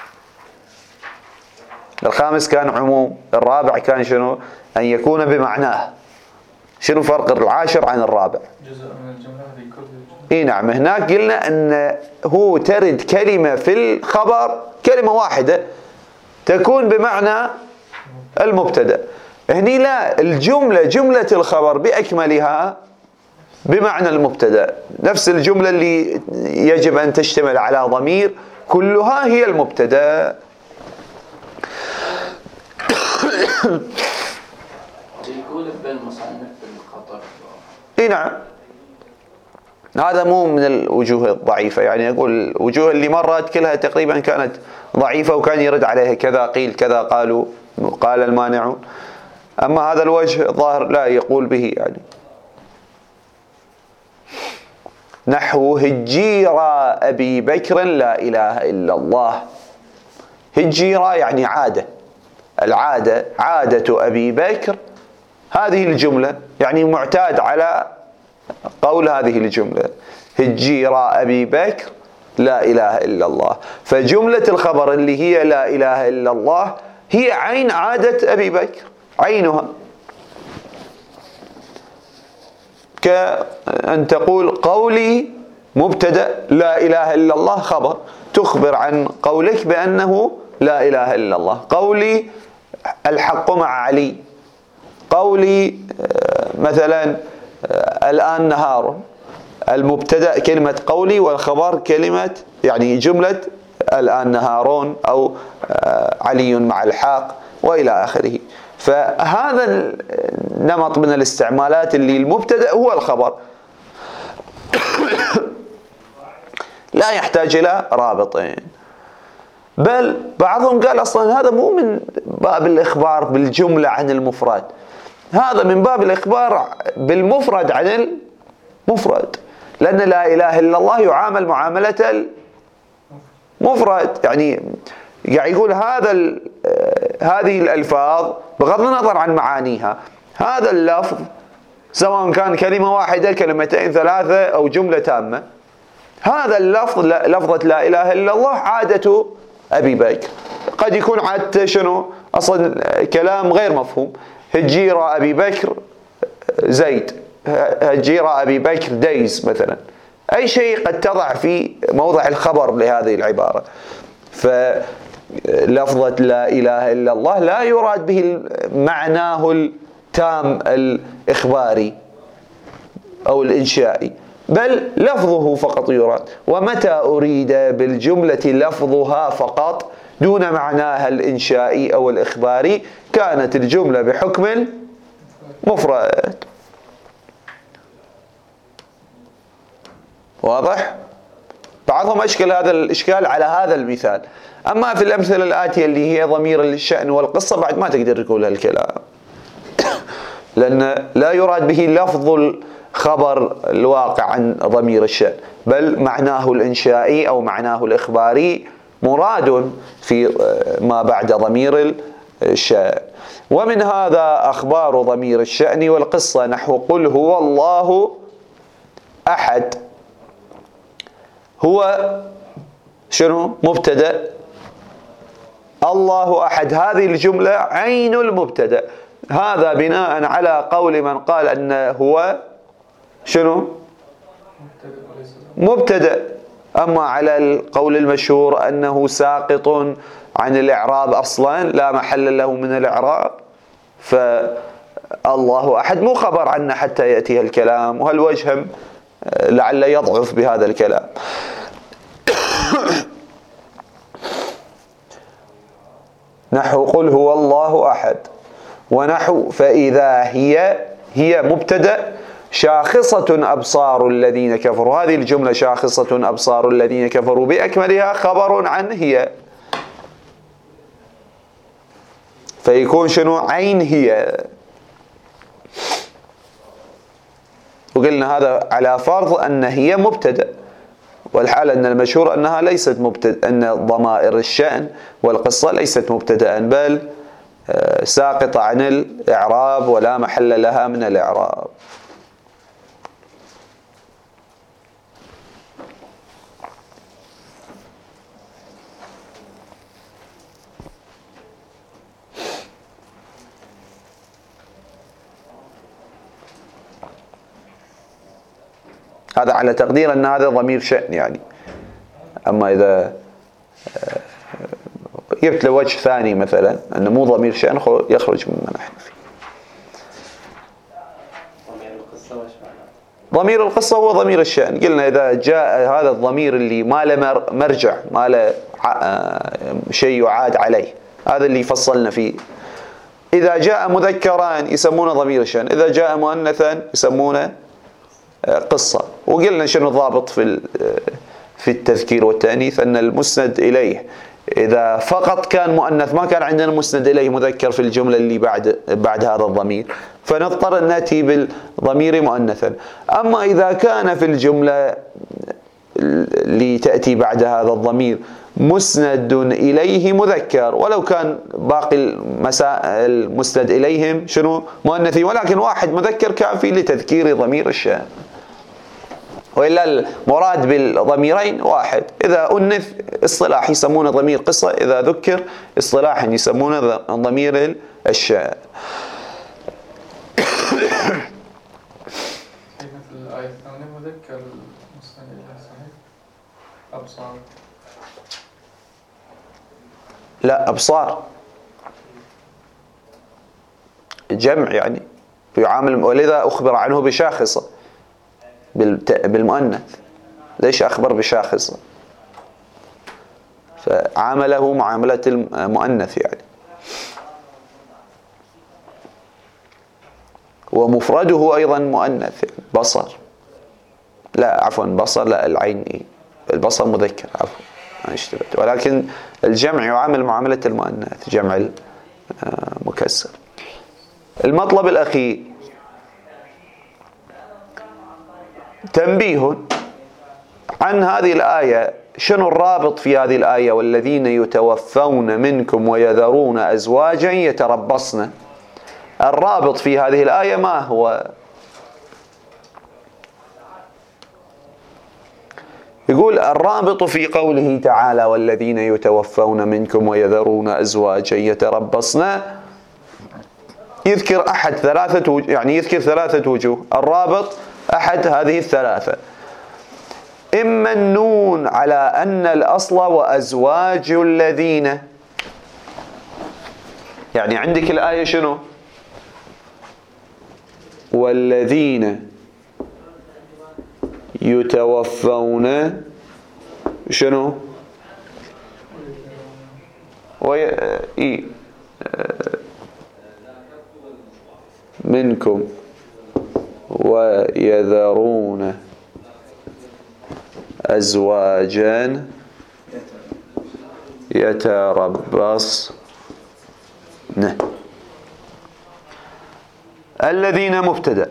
الخامس كان عموم، الرابع كان شنو؟ أن يكون بمعناه. شنو فرق العاشر عن الرابع؟ جزء من الجملة هذه كل الجملة. اي نعم. هناك قلنا أن هو ترد كلمة في الخبر، كلمة واحدة تكون بمعنى المبتدأ. هني لا، الجملة جملة الخبر بأكملها بمعنى المبتدأ. نفس الجملة اللي يجب أن تشتمل على ضمير كلها هي المبتدأ. يقول بالمصنف بالخطر. اي نعم. هذا مو من الوجوه الضعيفة، يعني أقول الوجوه اللي مرت كلها تقريبا كانت ضعيفة، وكان يرد عليها كذا قيل كذا قالوا قال المانعون. أما هذا الوجه ظاهر لا يقول به، يعني نحو هجيرة أبي بكر لا إله إلا الله. هجيرة يعني عادة، العادة عادة أبي بكر، هذه الجملة يعني معتاد على قول هذه الجملة هجيرة أبي بكر لا إله إلا الله. فجملة الخبر اللي هي لا إله إلا الله هي عين عادة أبي بكر، عينها. كأن تقول قولي مبتدأ لا إله إلا الله خبر، تخبر عن قولك بأنه لا إله إلا الله. قولي الحق مع علي، قولي مثلا الآن نهار، المبتدأ كلمة قولي والخبر كلمة يعني جملة الآن نهارون أو علي مع الحاق وإلى آخره. فهذا النمط من الاستعمالات اللي المبتدأ هو الخبر لا يحتاج إلى رابطين. بل بعضهم قال أصلا هذا مو من باب الإخبار بالجملة عن المفرد، هذا من باب الإخبار بالمفرد عن المفرد، لأن لا إله إلا الله يعامل معاملة المفرد. يعني قاعد يقول هذا هذه الألفاظ بغض النظر عن معانيها، هذا اللفظ سواء كان كلمة واحدة كلمتين ثلاثة أو جملة تامة، هذا اللفظ لفظة لا إله إلا الله عادة أبي بكر. قد يكون عادة شنو؟ أصلا كلام غير مفهوم، هجيرة أبي بكر زيد، هجيرة أبي بكر ديز مثلا، أي شيء قد تضع في موضع الخبر لهذه العبارة. فلفظة لا إله إلا الله لا يراد به معناه التام الإخباري أو الإنشائي، بل لفظه فقط يراد. ومتى أريد بالجملة لفظها فقط دون معناها الإنشائي أو الإخباري كانت الجملة بحكم مفرد. واضح؟ بعضهم أشكل هذا الإشكال على هذا المثال. أما في الأمثلة الآتية اللي هي ضمير الشأن والقصة بعد ما تقدر تقول هالكلام، لأن لا يراد به لفظ الخبر الواقع عن ضمير الشأن، بل معناه الإنشائي أو معناه الإخباري مراد في ما بعد ضمير الشأن. ومن هذا أخبار ضمير الشأن والقصة نحو قل هو الله أحد. هو شنو؟ مبتدأ، الله أحد هذه الجملة عين المبتدأ. هذا بناء على قول من قال أن هو شنو؟ مبتدأ. أما على القول المشهور أنه ساقط عن الإعراب أصلا، لا محل له من الإعراب، فالله أحد مو خبر عنه حتى يأتي الكلام، وهالوجه لعل يضعف بهذا الكلام. نحو قل هو الله أحد، ونحو فإذا هي هي مبتدأ شاخصة أبصار الذين كفروا. هذه الجملة شاخصة أبصار الذين كفروا بأكملها خبر عن هي، فيكون شنو؟ عين هي. وقلنا هذا على فرض أن هي مبتدأ، والحال أن المشهور أنها ليست مبتدأ، أن ضمائر الشأن والقصة ليست مبتدأ بل ساقطة عن الإعراب ولا محل لها من الإعراب. هذا على تقدير أن هذا ضمير شأن يعني. أما إذا جبت له وجه ثاني مثلا أنه مو ضمير شأن يخرج مما نحن فيه. ضمير القصة وش معناه؟ ضمير القصة هو ضمير الشأن. قلنا إذا جاء هذا الضمير اللي ما له مرجع، ما له شيء يعاد عليه، هذا اللي فصلنا فيه. إذا جاء مذكرا يسمونه ضمير الشأن، إذا جاء مؤنثا يسمونه قصة. وقلنا شنو الضابط في في التذكير والتأنيث، أن المسند إليه إذا فقط كان مؤنث، ما كان عندنا مسند إليه مذكر في الجملة اللي بعد بعد هذا الضمير، فنضطر أن نأتي بالضمير مؤنثا. أما إذا كان في الجملة اللي تأتي بعد هذا الضمير مسند إليه مذكر، ولو كان باقي المسائل المسند إليهم شنو؟ مؤنثي، ولكن واحد مذكر كافي لتذكير ضمير الشأن. وإلا المراد بالضميرين واحد، إذا أنث اصطلاح يسمونه ضمير قصة، إذا ذكر اصطلاحا يسمونه ضمير الشأن. مثل الآية الثانية مذكر المسند إليه صحيح؟ أبصار. لا، أبصار جمع يعني يعامل، ولذا أخبر عنه بشاخصة بالمؤنث. ليش أخبر بشاخصة؟ فعامله معاملة المؤنث يعني. ومفرده أيضا مؤنث يعني بصر. لا عفوا بصر، لا العين، البصر مذكر، عفوا ما اشتبهت. ولكن الجمع يعامل معاملة المؤنث، جمع المكسر. المطلب الأخير تنبيه عن هذه الآية. شنو الرابط في هذه الآية؟ والذين يتوفون منكم ويذرون أزواجا يتربصن. الرابط في هذه الآية ما هو؟ يقول الرابط في قوله تعالى والذين يتوفون منكم ويذرون أزواجا يتربصن، يذكر أحد ثلاثة وجوه، يعني يذكر ثلاثة وجوه. الرابط أحد هذه الثلاثة، إما النون على أن الأصل وأزواج الذين، يعني عندك الآية شنو؟ والذين يتوفون شنو؟ وي... إيه؟ منكم ويذرون أزواجا يتربصن. الذين مبتدأ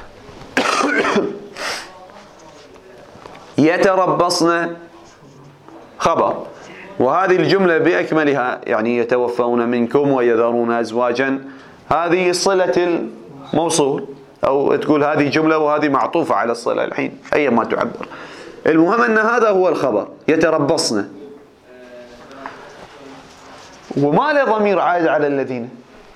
يتربصن خبر، وهذه الجملة بأكملها يعني يتوفون منكم ويذرون أزواجا هذه صلة الموصول، أو تقول هذه جملة وهذه معطوفة على الصلة الحين أي ما تعبر. المهم أن هذا هو الخبر يتربصن، وما له ضمير عائد على الذين،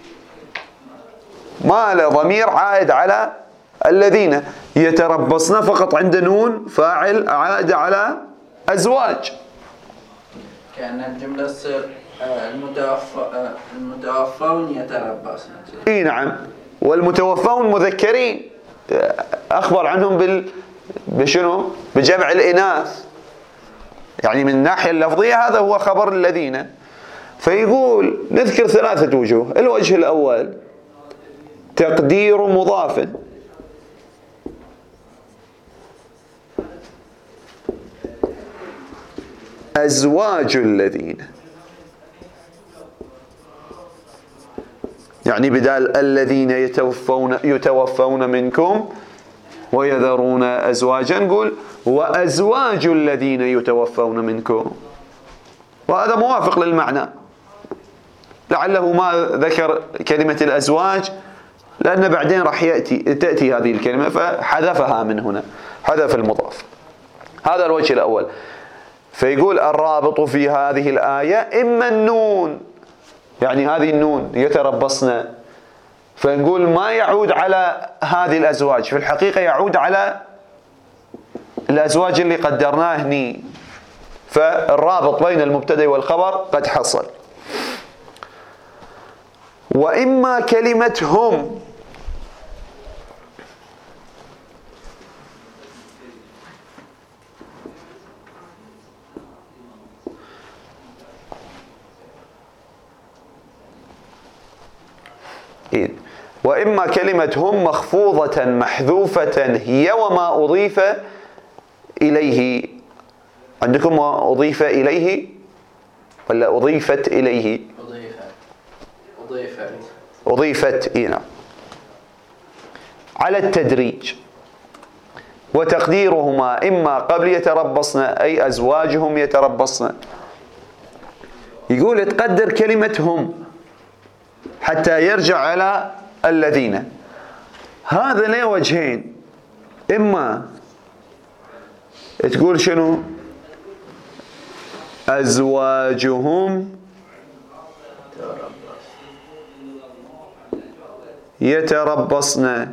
ما له ضمير عائد على الذين. يتربصن فقط عند نون فاعل عائد على أزواج. كأن الجملة تصير المتوفى المتوفون يتربصن. اي نعم، والمتوفون مذكرين أخبر عنهم بال بشنو؟ بجمع الإناث، يعني من الناحية اللفظية هذا هو خبر الذين. فيقول نذكر ثلاثة وجوه. الوجه الأول تقدير مضاف، أزواج الذين، يعني بدال الذين يتوفون يتوفون منكم ويذرون أزواجا نقول وأزواج الذين يتوفون منكم، وهذا موافق للمعنى. لعله ما ذكر كلمة الأزواج لأن بعدين راح يأتي تأتي هذه الكلمة فحذفها من هنا، حذف المضاف. هذا الوجه الأول. فيقول الرابط في هذه الآية إما النون، يعني هذه النون يتربصن، فنقول ما يعود على هذه الأزواج، في الحقيقة يعود على الأزواج اللي قدرناه هني، فالرابط بين المبتدأ والخبر قد حصل. وإما كلمة هم، وإما كلمة هم مخفوضة محذوفة هي وما أضيف إليه. عندكم ما أضيف إليه ولا أضيفت إليه؟ أضيفت أضيفت أضيفت إينا على التدريج. وتقديرهما إما قبل يتربصن أي أزواجهم يتربصن. يقول تقدر كلمة هم حتى يرجع على الذين. هذا له وجهين، إما تقول شنو أزواجهم يتربصن،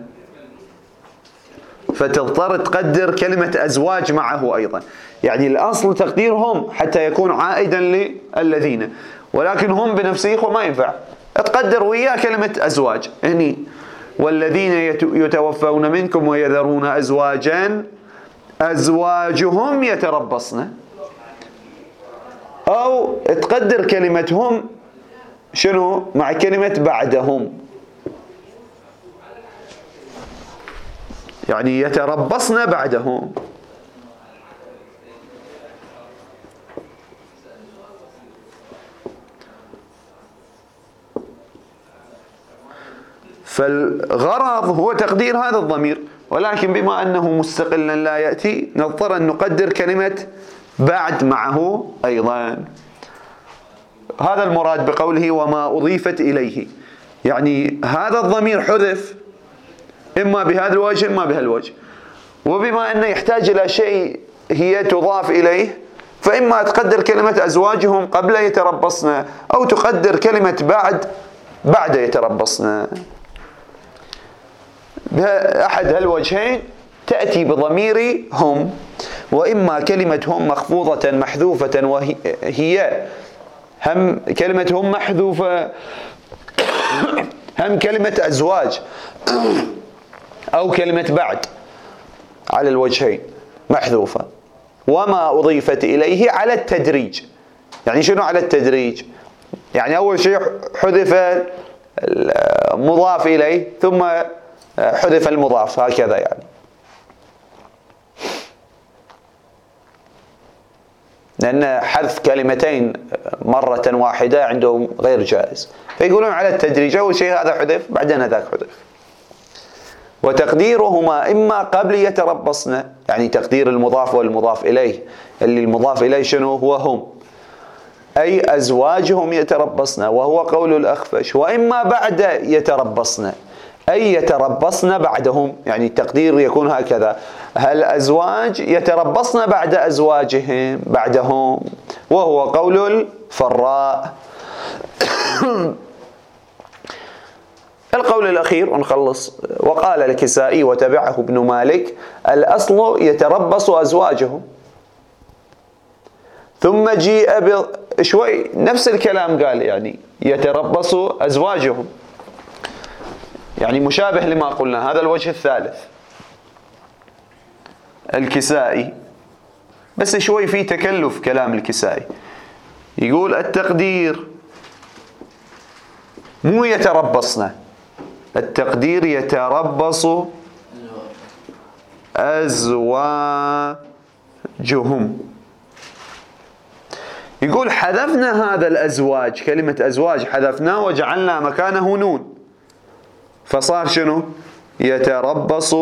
فتضطر تقدر كلمة أزواج معه أيضا، يعني الأصل تقديرهم حتى يكون عائدا للذين، ولكن هم بنفسه ما ينفع، تقدر وياه كلمة أزواج هني والذين يتوفون منكم ويذرون أزواجا أزواجهم يتربصن، أو تقدر كلمة هم شنو مع كلمة بعدهم، يعني يتربصن بعدهم. فالغرض هو تقدير هذا الضمير، ولكن بما أنه مستقلا لا يأتي نضطر أن نقدر كلمة بعد معه أيضا. هذا المراد بقوله وما أضيفت إليه، يعني هذا الضمير حذف إما بهذا الوجه إما بهذا الوجه، وبما أنه يحتاج إلى شيء هي تضاف إليه فإما تقدر كلمة أزواجهم قبل يتربصن أو تقدر كلمة بعد بعد يتربصن. بأحد هالوجهين تأتي بضمير هم. وإما كلمة هم مخفوضة محذوفة وهي هم كلمة هم محذوفة هم كلمة أزواج أو كلمة بعد على الوجهين محذوفة. وما أضيفت إليه على التدريج، يعني شنو على التدريج؟ يعني أول شيء حذف المضاف إليه ثم حذف المضاف هكذا يعني. لأن حذف كلمتين مرة واحدة عندهم غير جائز، فيقولون على التدريج، أول شيء هذا حذف بعدين هذاك حذف. وتقديرهما إما قبل يتربصن، يعني تقدير المضاف والمضاف إليه، اللي المضاف إليه شنو هو هم، أي أزواجهم يتربصن، وهو قول الأخفش. وإما بعد يتربصن، أي يتربصن بعدهم، يعني التقدير يكون هكذا: هل أزواج يتربصن بعد أزواجهم بعدهم، وهو قول الفراء. القول الأخير ونخلص: وقال الكسائي وتبعه ابن مالك: الأصل يتربص أزواجهم، ثم جيء بشوي نفس الكلام قال يعني يتربص أزواجهم، يعني مشابه لما قلنا. هذا الوجه الثالث الكسائي، بس شوي في تكلف كلام الكسائي. يقول التقدير مو يتربصن، التقدير يتربص أزواجهم. يقول حذفنا هذا الأزواج، كلمة أزواج حذفناه وجعلنا مكانه نون، فصار شنو؟ يتربص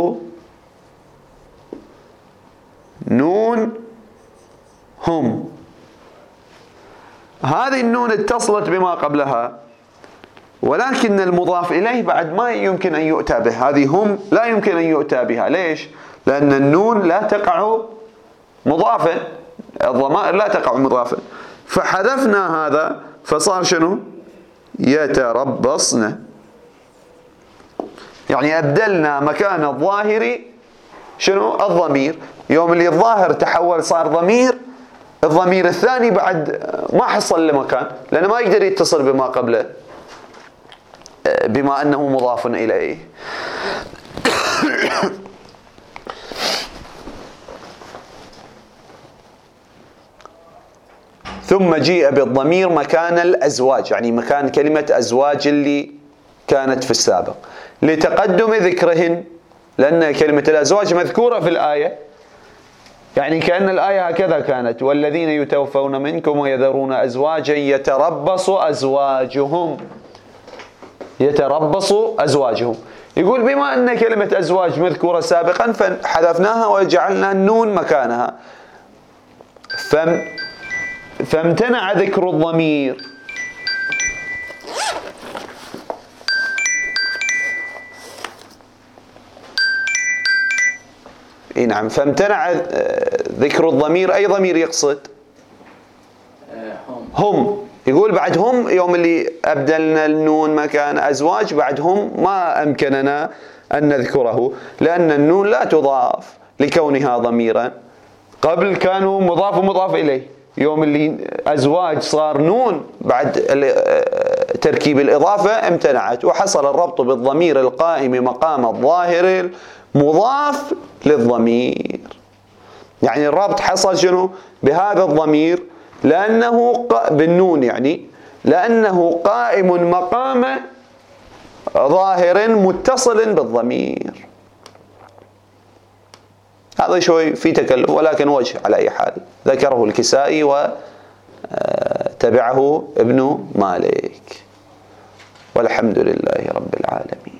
نون هم. هذه النون اتصلت بما قبلها، ولكن المضاف إليه بعد ما يمكن أن يؤتى به. هذه هم لا يمكن أن يؤتى بها. ليش؟ لأن النون لا تقع مضافا، الضمائر لا تقع مضافا، فحذفنا هذا فصار شنو؟ يتربصن، يعني أبدلنا مكان الظاهر شنو؟ الضمير. يوم اللي الظاهر تحول صار ضمير، الضمير الثاني بعد ما حصل له مكان، لأنه ما يقدر يتصل بما قبله بما أنه مضاف إليه. ثم جيء بالضمير مكان الأزواج، يعني مكان كلمة أزواج اللي كانت في السابق، لتقدم ذكرهن، لأن كلمة الأزواج مذكورة في الآية، يعني كأن الآية هكذا كانت: والذين يتوفون منكم ويذرون أزواجا يتربص أزواجهم، يتربص أزواجهم. يقول بما أن كلمة أزواج مذكورة سابقا فحذفناها وجعلنا النون مكانها، فم فامتنع ذكر الضمير. اي نعم، فامتنع ذكر الضمير. أي ضمير يقصد؟ هم. يقول بعد هم، يوم اللي أبدلنا النون مكان أزواج بعد هم ما أمكننا أن نذكره، لأن النون لا تضاف لكونها ضميرا. قبل كانوا مضاف ومضاف إليه، يوم اللي أزواج صار نون بعد تركيب الإضافة امتنعت، وحصل الربط بالضمير القائم مقام الظاهر المضاف للضمير. يعني الربط حصل شنو؟ بهذا الضمير، لأنه بالنون، يعني لأنه قائم مقام ظاهر متصل بالضمير. هذا شوي في تكلف، ولكن وجه على أي حال ذكره الكسائي وتبعه ابن مالك، والحمد لله رب العالمين.